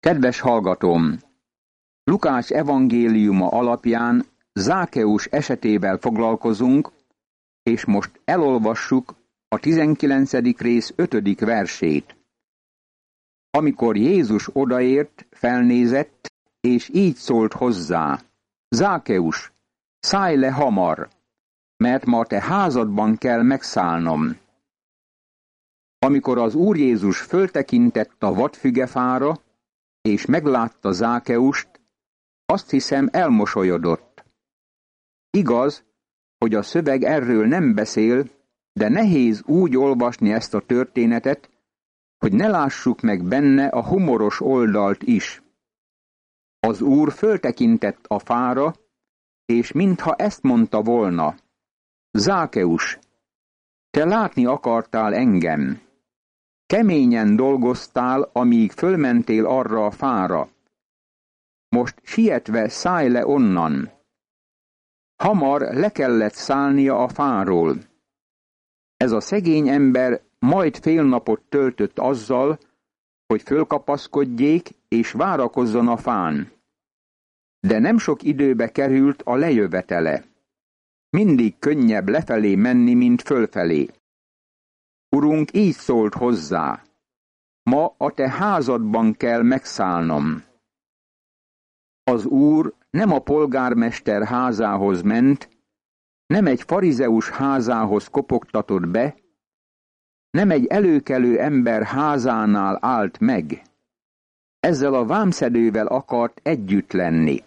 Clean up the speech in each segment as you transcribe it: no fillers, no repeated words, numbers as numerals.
Kedves hallgatóm! Lukács evangéliuma alapján Zákeus esetével foglalkozunk, és most elolvassuk a 19. rész 5. versét. Amikor Jézus odaért, felnézett, és így szólt hozzá: Zákeus, szállj le hamar, mert ma a te házadban kell megszállnom. Amikor az Úr Jézus föltekintett a vadfügefára, és meglátta Zákeust, azt hiszem elmosolyodott. Igaz, hogy a szöveg erről nem beszél, de nehéz úgy olvasni ezt a történetet, hogy ne lássuk meg benne a humoros oldalt is. Az Úr föltekintett a fára, és mintha ezt mondta volna: Zákeus, te látni akartál engem. Keményen dolgoztál, amíg fölmentél arra a fára. Most sietve szállj le onnan. Hamar le kellett szállnia a fáról. Ez a szegény ember majd fél napot töltött azzal, hogy fölkapaszkodjék és várakozzon a fán. De nem sok időbe került a lejövetele. Mindig könnyebb lefelé menni, mint fölfelé. Urunk így szólt hozzá: ma a te házadban kell megszállnom. Az Úr nem a polgármester házához ment, nem egy farizeus házához kopogtatott be, nem egy előkelő ember házánál állt meg. Ezzel a vámszedővel akart együtt lenni.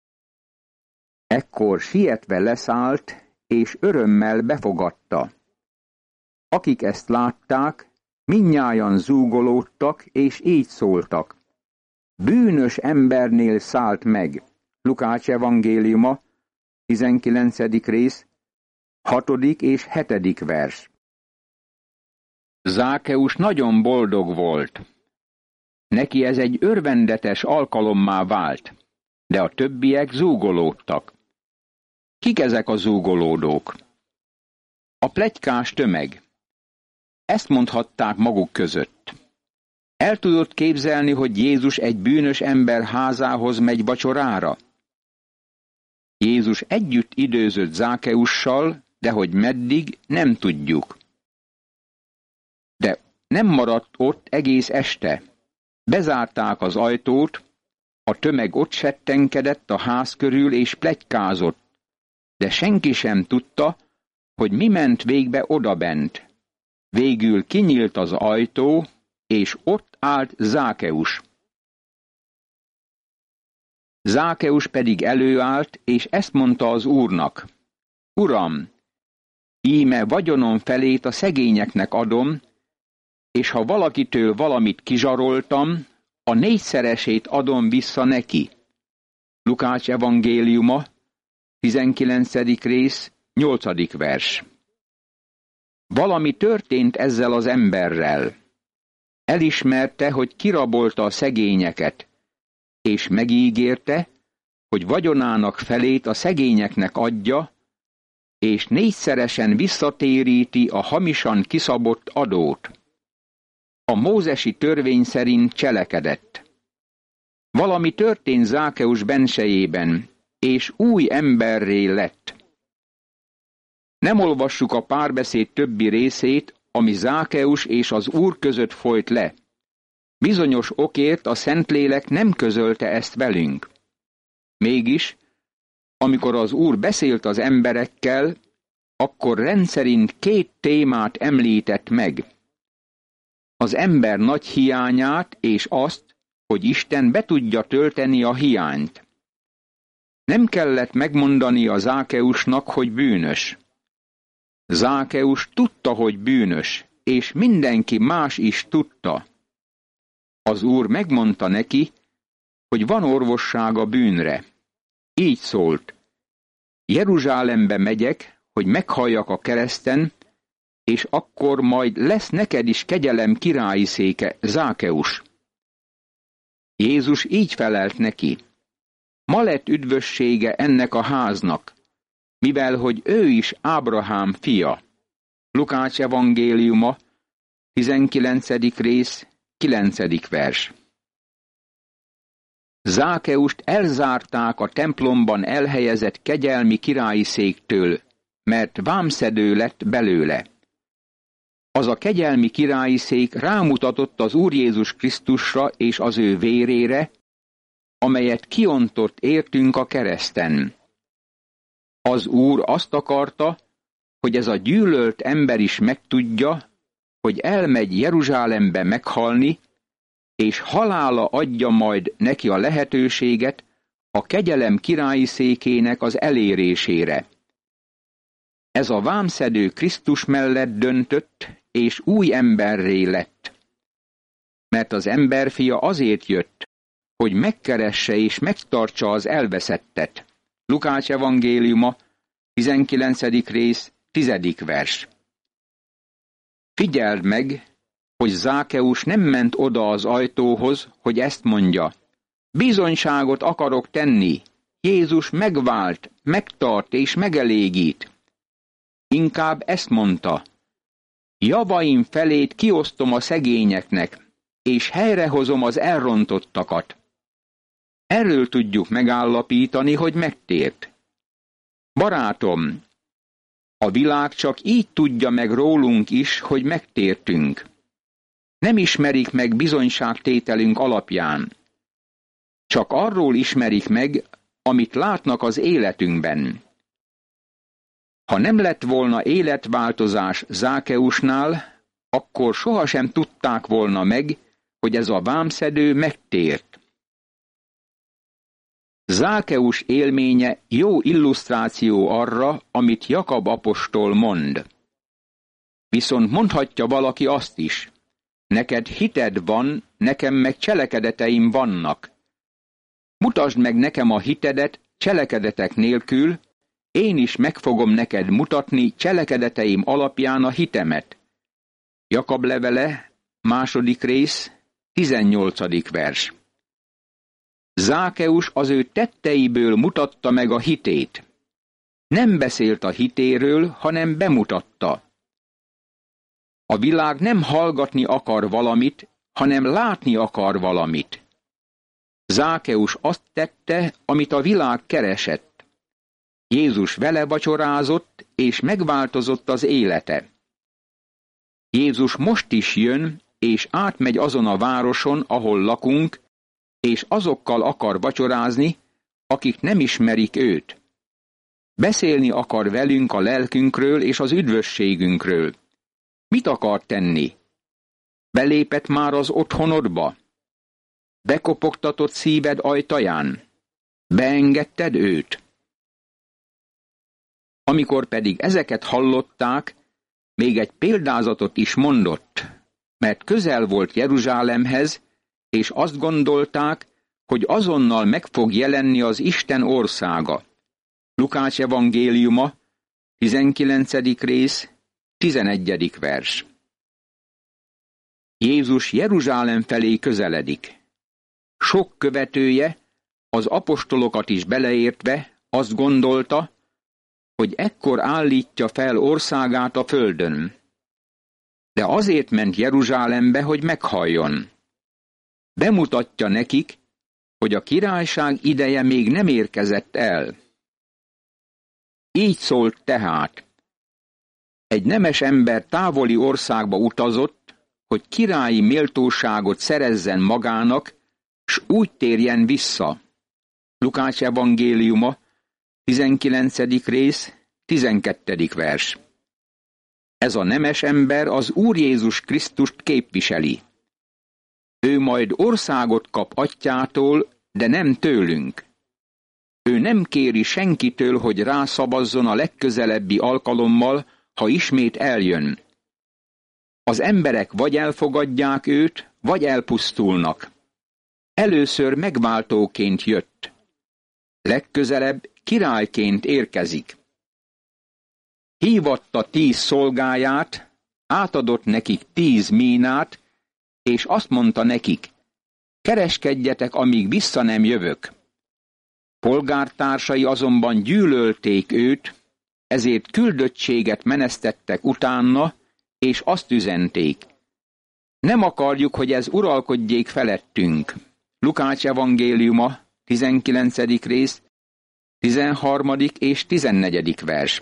Ekkor sietve leszállt, és örömmel befogadta. Akik ezt látták, mindnyájan zúgolódtak, és így szóltak: bűnös embernél szállt meg. Lukács evangéliuma, 19. rész, 6. és 7. vers. Zákeus nagyon boldog volt. Neki ez egy örvendetes alkalommá vált, de a többiek zúgolódtak. Kik ezek a zúgolódók? A pletykás tömeg. Ezt mondhatták maguk között. El tudod képzelni, hogy Jézus egy bűnös ember házához megy vacsorára? Jézus együtt időzött Zákeussal, de hogy meddig, nem tudjuk. De nem maradt ott egész este. Bezárták az ajtót, a tömeg ott settenkedett a ház körül és pletykázott, de senki sem tudta, hogy mi ment végbe odabent. Végül kinyílt az ajtó, és ott állt Zákeus. Zákeus pedig előállt, és ezt mondta az Úrnak: Uram, íme vagyonom felét a szegényeknek adom, és ha valakitől valamit kizsaroltam, a 4-szeresét adom vissza neki. Lukács evangéliuma, 19. rész, 8. vers. Valami történt ezzel az emberrel. Elismerte, hogy kirabolta a szegényeket, és megígérte, hogy vagyonának felét a szegényeknek adja, és 4-szeresen visszatéríti a hamisan kiszabott adót. A mózesi törvény szerint cselekedett. Valami történt Zákeus bensejében, és új emberré lett. Nem olvassuk a párbeszéd többi részét, ami Zákeus és az Úr között folyt le. Bizonyos okért a Szentlélek nem közölte ezt velünk. Mégis, amikor az Úr beszélt az emberekkel, akkor rendszerint 2 témát említett meg. Az ember nagy hiányát és azt, hogy Isten be tudja tölteni a hiányt. Nem kellett megmondani a Zákeusnak, hogy bűnös. Zákeus tudta, hogy bűnös, és mindenki más is tudta. Az Úr megmondta neki, hogy van orvosság a bűnre. Így szólt: Jeruzsálembe megyek, hogy meghalljak a kereszten, és akkor majd lesz neked is kegyelem királyi széke, Zákeus. Jézus így felelt neki: Ma lett üdvössége ennek a háznak, mivel hogy ő is Ábrahám fia. Lukács evangéliuma, 19. rész, 9. vers. Zákeust elzárták a templomban elhelyezett kegyelmi királyi széktől, mert vámszedő lett belőle. Az a kegyelmi királyi szék rámutatott az Úr Jézus Krisztusra és az ő vérére, amelyet kiontott értünk a kereszten. Az Úr azt akarta, hogy ez a gyűlölt ember is megtudja, hogy elmegy Jeruzsálembe meghalni, és halála adja majd neki a lehetőséget a kegyelem királyi székének az elérésére. Ez a vámszedő Krisztus mellett döntött, és új emberré lett. Mert az emberfia azért jött, hogy megkeresse és megtartsa az elveszettet. Lukács evangéliuma, 19. rész, 10. vers. Figyeld meg, hogy Zákeus nem ment oda az ajtóhoz, hogy ezt mondja: bizonyságot akarok tenni, Jézus megvált, megtart és megelégít. Inkább ezt mondta: javaim felét kiosztom a szegényeknek, és helyrehozom az elrontottakat. Erről tudjuk megállapítani, hogy megtért. Barátom, a világ csak így tudja meg rólunk is, hogy megtértünk. Nem ismerik meg bizonyságtételünk alapján. Csak arról ismerik meg, amit látnak az életünkben. Ha nem lett volna életváltozás Zákeusnál, akkor sohasem tudták volna meg, hogy ez a vámszedő megtért. Zákeus élménye jó illusztráció arra, amit Jakab apostol mond. Viszont mondhatja valaki azt is: neked hited van, nekem meg cselekedeteim vannak. Mutasd meg nekem a hitedet cselekedetek nélkül, én is meg fogom neked mutatni cselekedeteim alapján a hitemet. Jakab levele, 2. rész, 18. vers. Zákeus az ő tetteiből mutatta meg a hitét. Nem beszélt a hitéről, hanem bemutatta. A világ nem hallgatni akar valamit, hanem látni akar valamit. Zákeus azt tette, amit a világ keresett. Jézus vele vacsorázott, és megváltozott az élete. Jézus most is jön, és átmegy azon a városon, ahol lakunk, és azokkal akar vacsorázni, akik nem ismerik őt. Beszélni akar velünk a lelkünkről és az üdvösségünkről. Mit akar tenni? Belépett már az otthonodba? Bekopogtatott szíved ajtaján? Beengedted őt? Amikor pedig ezeket hallották, még egy példázatot is mondott, mert közel volt Jeruzsálemhez, és azt gondolták, hogy azonnal meg fog jelenni az Isten országa. Lukács evangéliuma, 19. rész, 11. vers. Jézus Jeruzsálem felé közeledik. Sok követője, az apostolokat is beleértve, azt gondolta, hogy ekkor állítja fel országát a földön. De azért ment Jeruzsálembe, hogy meghalljon. Bemutatja nekik, hogy a királyság ideje még nem érkezett el. Így szólt tehát: egy nemes ember távoli országba utazott, hogy királyi méltóságot szerezzen magának, s úgy térjen vissza. Lukács evangéliuma, 19. rész, 12. vers. Ez a nemes ember az Úr Jézus Krisztust képviseli. Ő majd országot kap atyától, de nem tőlünk. Ő nem kéri senkitől, hogy rászavazzon a legközelebbi alkalommal, ha ismét eljön. Az emberek vagy elfogadják őt, vagy elpusztulnak. Először megváltóként jött. Legközelebb királyként érkezik. Hívatta 10 szolgáját, átadott nekik 10 mínát, és azt mondta nekik: kereskedjetek, amíg vissza nem jövök. Polgártársai azonban gyűlölték őt, ezért küldöttséget menesztettek utána, és azt üzenték: nem akarjuk, hogy ez uralkodjék felettünk. Lukács evangéliuma, 19. rész, 13. és 14. vers.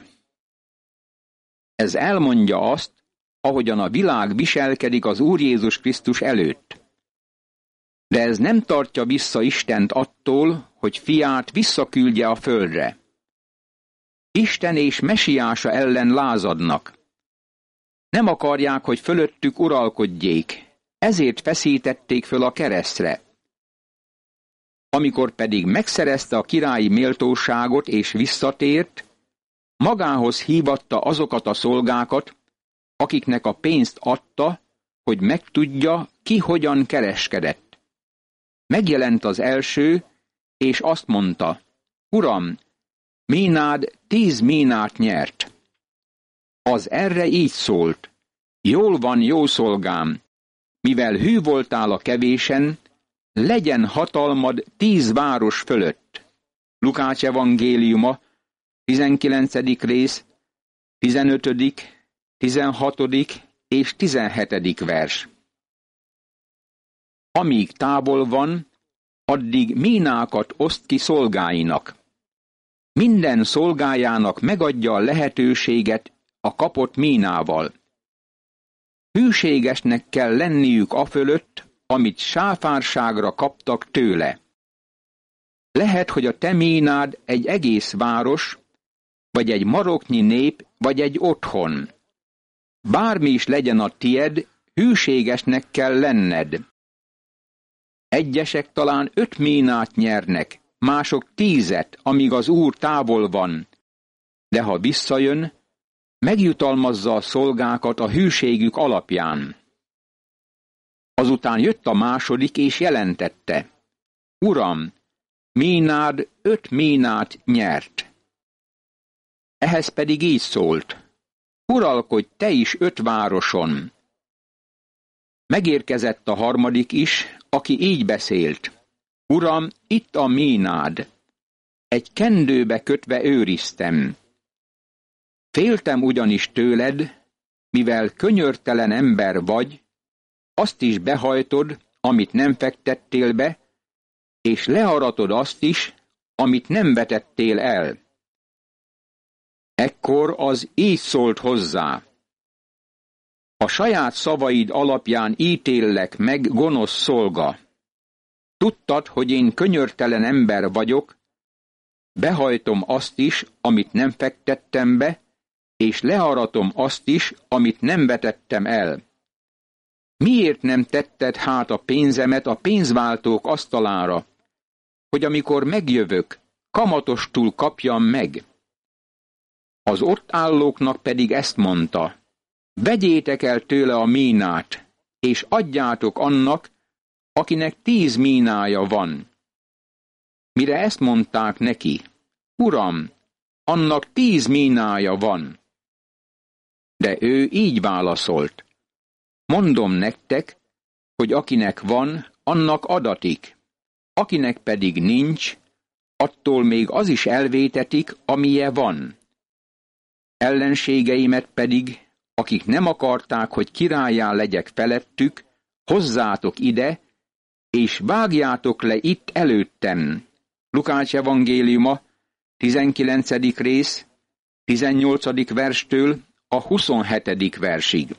Ez elmondja azt, ahogyan a világ viselkedik az Úr Jézus Krisztus előtt. De ez nem tartja vissza Istent attól, hogy fiát visszaküldje a földre. Isten és mesiása ellen lázadnak. Nem akarják, hogy fölöttük uralkodjék, ezért feszítették föl a keresztre. Amikor pedig megszerezte a királyi méltóságot és visszatért, magához hívatta azokat a szolgákat, akiknek a pénzt adta, hogy megtudja, ki hogyan kereskedett. Megjelent az első, és azt mondta, Uram, ménád 10 ménát nyert. Az erre így szólt, jól van, jó szolgám, mivel hű voltál a kevésen, legyen hatalmad 10 város fölött. Lukács evangéliuma, 19. rész, 15., 16. és 17. vers. Amíg távol van, addig ménákat oszt ki szolgáinak. Minden szolgájának megadja a lehetőséget a kapott ménával. Hűségesnek kell lenniük afölött, amit sáfárságra kaptak tőle. Lehet, hogy a te ménád egy egész város, vagy egy maroknyi nép, vagy egy otthon. Bármi is legyen a tied, hűségesnek kell lenned. Egyesek talán 5 ménát nyernek, mások 10-et, amíg az Úr távol van, de ha visszajön, megjutalmazza a szolgákat a hűségük alapján. Azután jött a második, és jelentette, Uram, ménád 5 ménát nyert. Ehhez pedig így szólt, uralkodj te is 5 városon. Megérkezett a harmadik is, aki így beszélt, Uram, itt a ménád, egy kendőbe kötve őriztem. Féltem ugyanis tőled, mivel könyörtelen ember vagy, azt is behajtod, amit nem fektettél be, és learatod azt is, amit nem vetettél el. Ekkor az így szólt hozzá. A saját szavaid alapján ítéllek meg, gonosz szolga. Tudtad, hogy én könyörtelen ember vagyok, behajtom azt is, amit nem fektettem be, és learatom azt is, amit nem vetettem el. Miért nem tetted hát a pénzemet a pénzváltók asztalára, hogy amikor megjövök, kamatostul kapjam meg? Az ott állóknak pedig ezt mondta, vegyétek el tőle a ménát, és adjátok annak, akinek 10 ménája van. Mire ezt mondták neki, Uram, annak 10 ménája van. De ő így válaszolt, mondom nektek, hogy akinek van, annak adatik, akinek pedig nincs, attól még az is elvétetik, amije van. Ellenségeimet pedig, akik nem akarták, hogy királlyá legyek felettük, hozzátok ide, és vágjátok le itt előttem. Lukács evangéliuma, 19. rész, 18. verstől a 27. versig.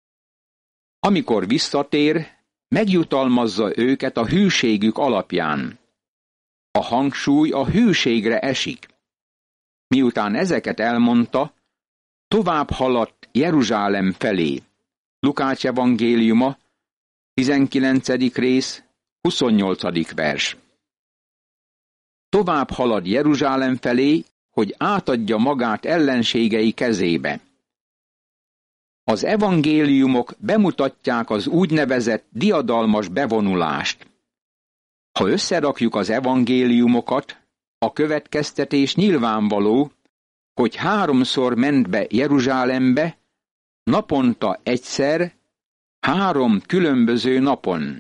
Amikor visszatér, megjutalmazza őket a hűségük alapján. A hangsúly a hűségre esik. Miután ezeket elmondta, tovább haladt Jeruzsálem felé. Lukács evangéliuma, 19. rész, 28. vers. Tovább halad Jeruzsálem felé, hogy átadja magát ellenségei kezébe. Az evangéliumok bemutatják az úgynevezett diadalmas bevonulást. Ha összerakjuk az evangéliumokat, a következtetés nyilvánvaló, hogy 3-szor ment be Jeruzsálembe, naponta egyszer, 3 különböző napon.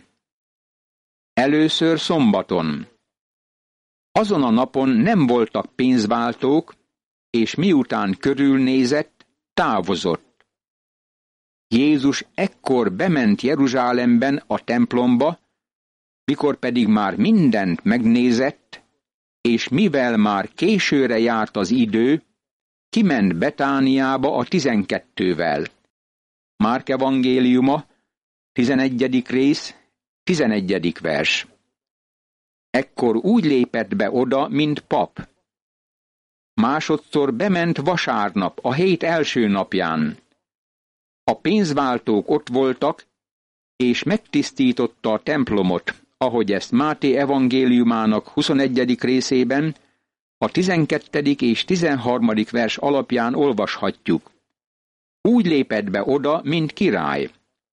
Először szombaton. Azon a napon nem voltak pénzváltók, és miután körülnézett, távozott. Jézus ekkor bement Jeruzsálemben a templomba, Mikor pedig már mindent megnézett, és mivel már későre járt az idő, kiment Betániába a 12-vel. Márk evangéliuma, 11. rész, 11. vers. Ekkor úgy lépett be oda, mint pap. Másodszor bement vasárnap, a hét első napján. A pénzváltók ott voltak, és megtisztította a templomot, ahogy ezt Máté evangéliumának 21. részében, a 12. és 13. vers alapján olvashatjuk. Úgy lépett be oda, mint király.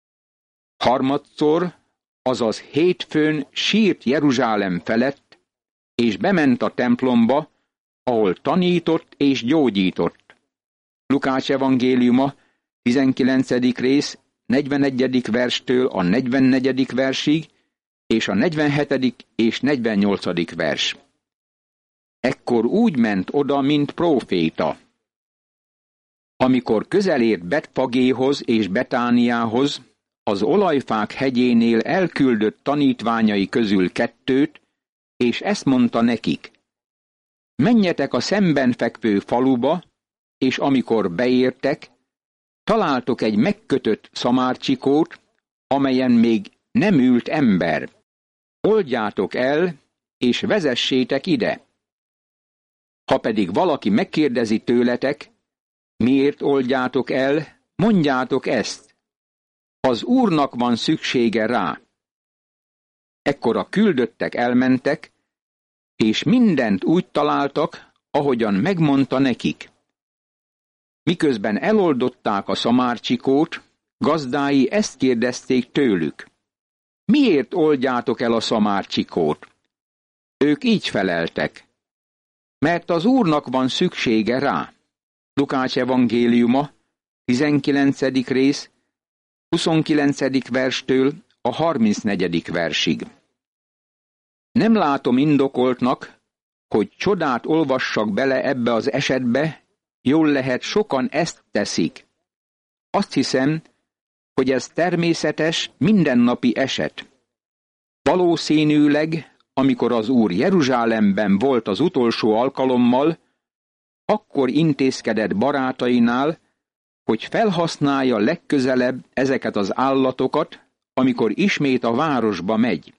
Harmadszor, azaz hétfőn sírt Jeruzsálem felett, és bement a templomba, ahol tanított és gyógyított. Lukács evangéliuma, 19. rész, 41. verstől a 44. versig, és a 47. és 48. vers. Ekkor úgy ment oda, mint próféta. Amikor közelért Betfagéhoz és Betániához, az olajfák hegyénél elküldött tanítványai közül 2, és ezt mondta nekik: menjetek a szemben fekvő faluba, és amikor beértek, találtok egy megkötött szamárcsikót, amelyen még nem ült ember. Oldjátok el, és vezessétek ide. Ha pedig valaki megkérdezi tőletek, miért oldjátok el, mondjátok ezt: az Úrnak van szüksége rá. Ekkor a küldöttek elmentek, és mindent úgy találtak, ahogyan megmondta nekik. Miközben eloldották a szamárcsikót, gazdái ezt kérdezték tőlük: miért oldjátok el a szamárcsikót? Ők így feleltek: mert az Úrnak van szüksége rá. Lukács evangéliuma, 19. rész, 29. verstől a 34. versig. Nem látom indokoltnak, hogy csodát olvassak bele ebbe az esetbe, jól lehet sokan ezt teszik. Azt hiszem, hogy ez természetes, mindennapi eset. Valószínűleg, amikor az Úr Jeruzsálemben volt az utolsó alkalommal, akkor intézkedett barátainál, hogy felhasználja legközelebb ezeket az állatokat, amikor ismét a városba megy.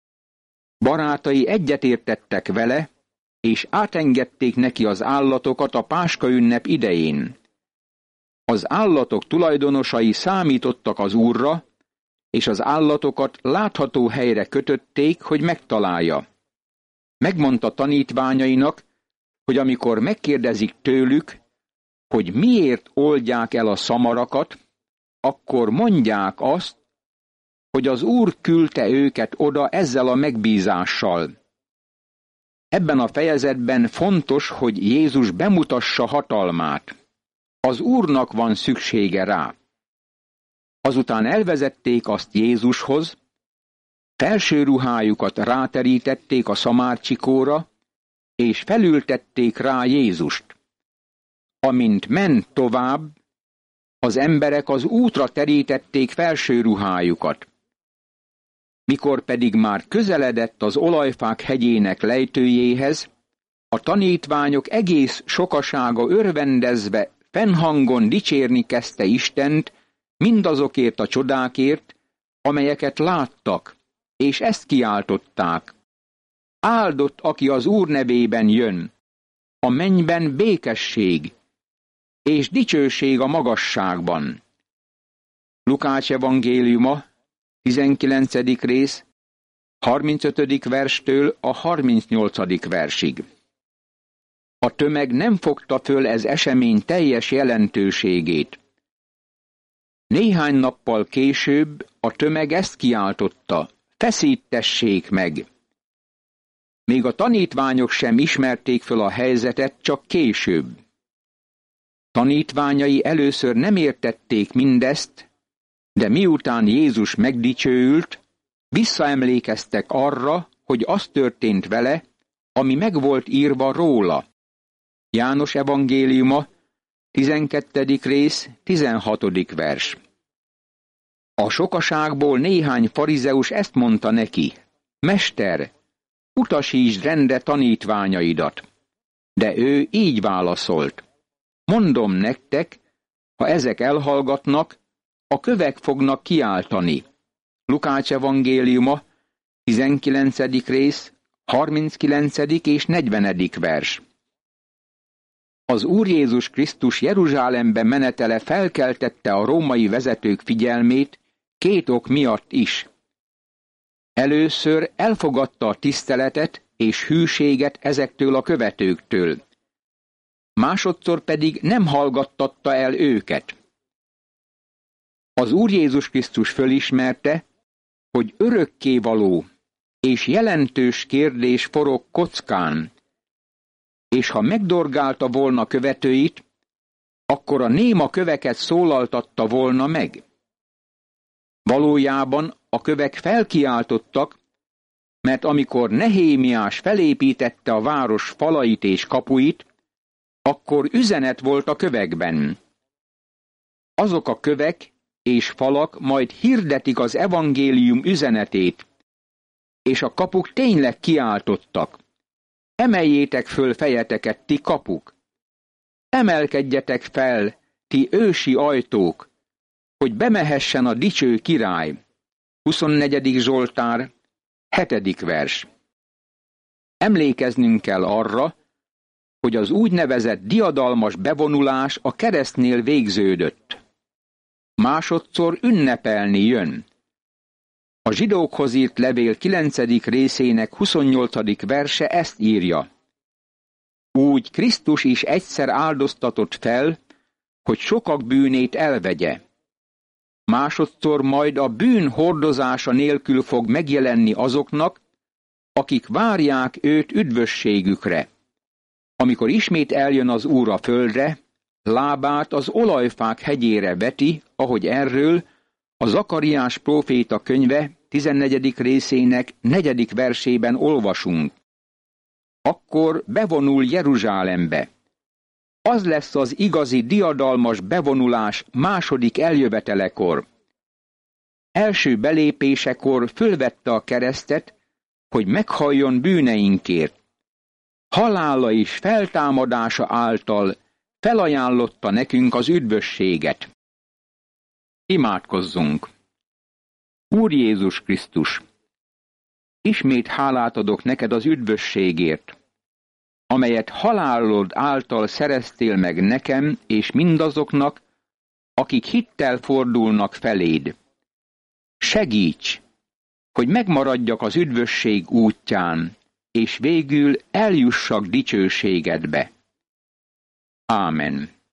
Barátai egyetértettek vele, és átengedték neki az állatokat a Páskaünnep idején. Az állatok tulajdonosai számítottak az Úrra, és az állatokat látható helyre kötötték, hogy megtalálja. Megmondta tanítványainak, hogy amikor megkérdezik tőlük, hogy miért oldják el a szamarakat, akkor mondják azt, hogy az Úr küldte őket oda ezzel a megbízással. Ebben a fejezetben fontos, hogy Jézus bemutassa hatalmát. Az Úrnak van szüksége rá. Azután elvezették azt Jézushoz, felső ruhájukat ráterítették a szamárcsikóra, és felültették rá Jézust. Amint ment tovább, az emberek az útra terítették felső ruhájukat. Mikor pedig már közeledett az olajfák hegyének lejtőjéhez, a tanítványok egész sokasága örvendezve fennhangon dicsérni kezdte Istent mindazokért a csodákért, amelyeket láttak, és ezt kiáltották: áldott, aki az Úr nevében jön, a mennyben békesség, és dicsőség a magasságban. Lukács evangéliuma, 19. rész, 35. verstől a 38. versig. A tömeg nem fogta föl ez esemény teljes jelentőségét. Néhány nappal később a tömeg ezt kiáltotta: feszítessék meg! Még a tanítványok sem ismerték föl a helyzetet, csak később. Tanítványai először nem értették mindezt, de miután Jézus megdicsőült, visszaemlékeztek arra, hogy az történt vele, ami meg volt írva róla. János evangéliuma, 12. rész, 16. vers. A sokaságból néhány farizeus ezt mondta neki: Mester, utasítsd rendre tanítványaidat. De ő így válaszolt: mondom nektek, ha ezek elhallgatnak, a kövek fognak kiáltani. Lukács evangéliuma, 19. rész, 39. és 40. vers. Az Úr Jézus Krisztus Jeruzsálembe menetele felkeltette a római vezetők figyelmét 2 ok miatt is. Először elfogadta a tiszteletet és hűséget ezektől a követőktől. Másodszor pedig nem hallgattatta el őket. Az Úr Jézus Krisztus fölismerte, hogy örökkévaló és jelentős kérdés forog kockán, és ha megdorgálta volna követőit, akkor a néma köveket szólaltatta volna meg. Valójában a kövek felkiáltottak, mert amikor Nehémiás felépítette a város falait és kapuit, akkor üzenet volt a kövekben. Azok a kövek és falak majd hirdetik az evangélium üzenetét, és a kapuk tényleg kiáltottak: emeljétek föl fejeteket, ti kapuk! Emelkedjetek fel, ti ősi ajtók, hogy bemehessen a dicső király. 24. Zsoltár, 7. vers. Emlékeznünk kell arra, hogy az úgynevezett diadalmas bevonulás a keresztnél végződött. Másodszor ünnepelni jön. A zsidókhoz írt levél 9. részének 28. verse ezt írja: úgy Krisztus is egyszer áldoztatott fel, hogy sokak bűnét elvegye. Másodszor majd a bűn hordozása nélkül fog megjelenni azoknak, akik várják őt üdvösségükre. Amikor ismét eljön az Úr a földre, lábát az olajfák hegyére veti, ahogy erről a Zakariás próféta könyve 14. részének 4. versében olvasunk. Akkor bevonul Jeruzsálembe. Az lesz az igazi diadalmas bevonulás második eljövetelekor. Első belépésekor fölvette a keresztet, hogy meghalljon bűneinkért. Halála és feltámadása által felajánlotta nekünk az üdvösséget. Imádkozzunk! Úr Jézus Krisztus, ismét hálát adok neked az üdvösségért, amelyet halálod által szereztél meg nekem és mindazoknak, akik hittel fordulnak feléd. Segíts, hogy megmaradjak az üdvösség útján, és végül eljussak dicsőségedbe. Ámen.